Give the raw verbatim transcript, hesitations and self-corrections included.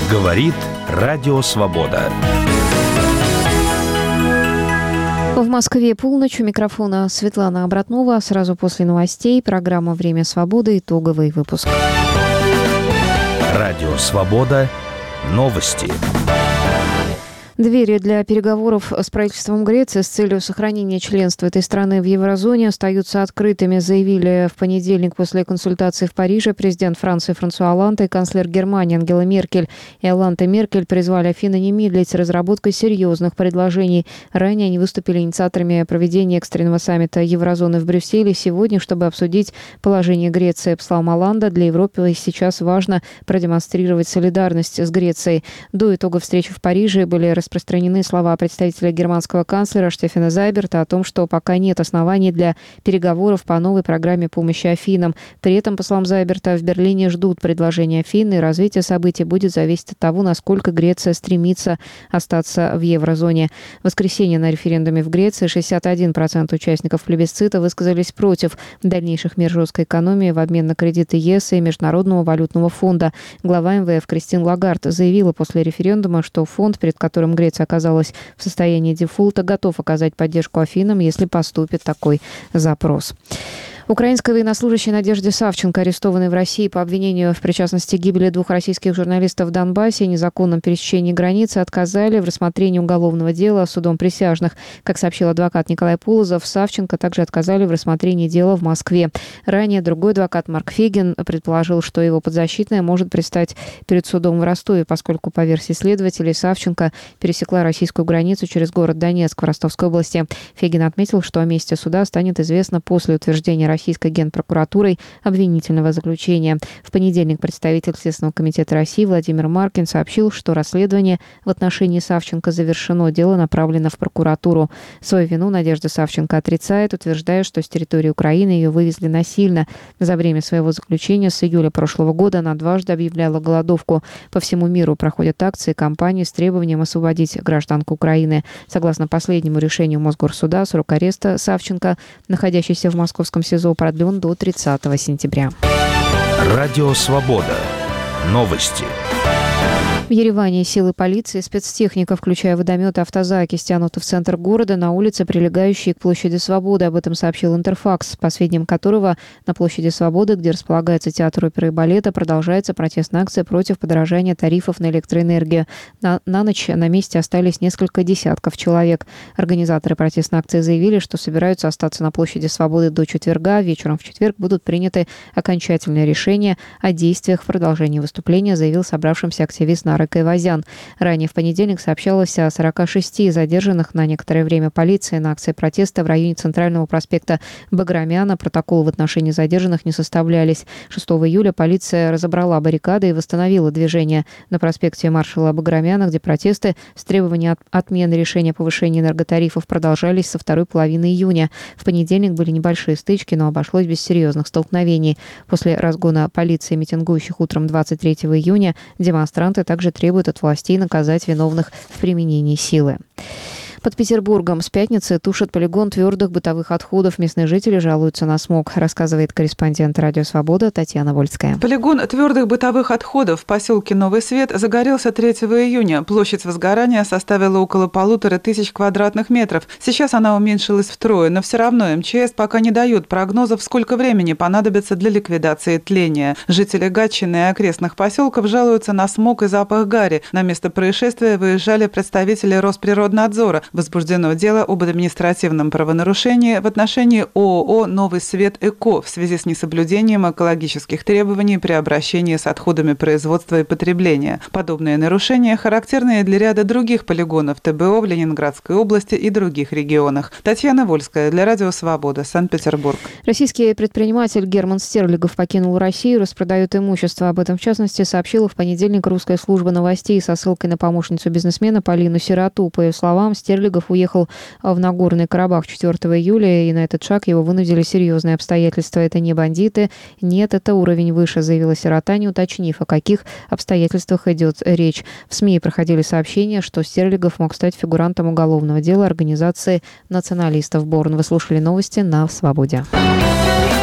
Говорит Радио Свобода. В Москве полночь. У микрофона Светлана Обратнова. Сразу после новостей программа «Время свободы». Итоговый выпуск. Радио Свобода. Новости. Двери для переговоров с правительством Греции с целью сохранения членства этой страны в еврозоне остаются открытыми, заявили в понедельник после консультации в Париже президент Франции Франсуа Олланд и канцлер Германии Ангела Меркель. И Олланд и Меркель призвали Афины не медлить с разработкой серьезных предложений. Ранее они выступили инициаторами проведения экстренного саммита еврозоны в Брюсселе сегодня, чтобы обсудить положение Греции. По словам Олланда, для Европы сейчас важно продемонстрировать солидарность с Грецией. До итога встречи в Париже были распространены слова представителя германского канцлера Штефана Зайберта о том, что пока нет оснований для переговоров по новой программе помощи Афинам. При этом, по словам Зайберта, в Берлине ждут предложения Афин, и развитие событий будет зависеть от того, насколько Греция стремится остаться в еврозоне. В воскресенье на референдуме в Греции шестьдесят один процент участников плебисцита высказались против дальнейших мер жесткой экономии в обмен на кредиты ЕС и Международного валютного фонда. Глава эм вэ эф Кристин Лагард заявила после референдума, что фонд, перед которым Греция оказалась в состоянии дефолта, готов оказать поддержку Афинам, если поступит такой запрос. Украинская военнослужащая Надежда Савченко, арестованная в России по обвинению в причастности к гибели двух российских журналистов в Донбассе и незаконном пересечении границы, отказали в рассмотрении уголовного дела судом присяжных. Как сообщил адвокат Николай Полозов, Савченко также отказали в рассмотрении дела в Москве. Ранее другой адвокат Марк Фегин предположил, что его подзащитная может предстать перед судом в Ростове, поскольку, по версии следователей, Савченко пересекла российскую границу через город Донецк в Ростовской области. Фегин отметил, что о месте суда станет известно после утверждения Российской генпрокуратурой обвинительного заключения. В понедельник представитель Следственного комитета России Владимир Маркин сообщил, что расследование в отношении Савченко завершено, дело направлено в прокуратуру. Свою вину Надежда Савченко отрицает, утверждая, что с территории Украины ее вывезли насильно. За время своего заключения с июля прошлого года она дважды объявляла голодовку. По всему миру проходят акции и кампании с требованием освободить гражданку Украины. Согласно последнему решению Мосгорсуда, срок ареста Савченко, находящийся в московском СИЗО, продлен до тридцатого сентября. Радио Свобода. Новости. В Ереване силы полиции и спецтехника, включая водометы и автозаки, стянуты в центр города на улице, прилегающей к площади Свободы. Об этом сообщил Интерфакс, по сведениям которого на площади Свободы, где располагается театр оперы и балета, продолжается протестная акция против подорожания тарифов на электроэнергию. На, на ночь на месте остались несколько десятков человек. Организаторы протестной акции заявили, что собираются остаться на площади Свободы до четверга. Вечером в четверг будут приняты окончательные решения о действиях в продолжении выступления, заявил собравшимся активист Нарек Айвазян. Ранее в понедельник сообщалось о сорока шести задержанных на некоторое время полицией на акции протеста в районе Центрального проспекта Баграмяна. Протоколы в отношении задержанных не составлялись. шестого июля полиция разобрала баррикады и восстановила движение на проспекте маршала Баграмяна, где протесты с требованием от отмены решения о повышении энерготарифов продолжались со второй половины июня. В понедельник были небольшие стычки, но обошлось без серьезных столкновений. После разгона полиции митингующих утром двадцать третьего июня демонстранты также требует от властей наказать виновных в применении силы. Под Петербургом с пятницы тушат полигон твердых бытовых отходов. Местные жители жалуются на смог, рассказывает корреспондент Радио Свобода Татьяна Вольская. Полигон твердых бытовых отходов в поселке Новый Свет загорелся третьего июня. Площадь возгорания составила около полутора тысяч квадратных метров. Сейчас она уменьшилась втрое, но все равно эм че эс пока не дают прогнозов, сколько времени понадобится для ликвидации тления. Жители Гатчины и окрестных поселков жалуются на смог и запах гари. На место происшествия выезжали представители Росприроднадзора. Возбуждено дело об административном правонарушении в отношении о о о «Новый Свет Эко» в связи с несоблюдением экологических требований при обращении с отходами производства и потребления. Подобные нарушения характерны для ряда других полигонов тэ бэ о в Ленинградской области и других регионах. Татьяна Вольская для Радио Свобода, Санкт-Петербург. Российский предприниматель Герман Стерлигов покинул Россию, распродает имущество. Об этом, в частности, сообщила в понедельник русская служба новостей со ссылкой на помощницу бизнесмена Полину Сироту. По ее словам, Стерлигов уехал в Нагорный Карабах четвёртого июля, и на этот шаг его вынудили серьезные обстоятельства. Это не бандиты, нет, это уровень выше, заявила Сирота, не уточнив, о каких обстоятельствах идет речь. В СМИ проходили сообщения, что Стерлигов мог стать фигурантом уголовного дела организации националистов Борн. Вы слушали новости на Свободе.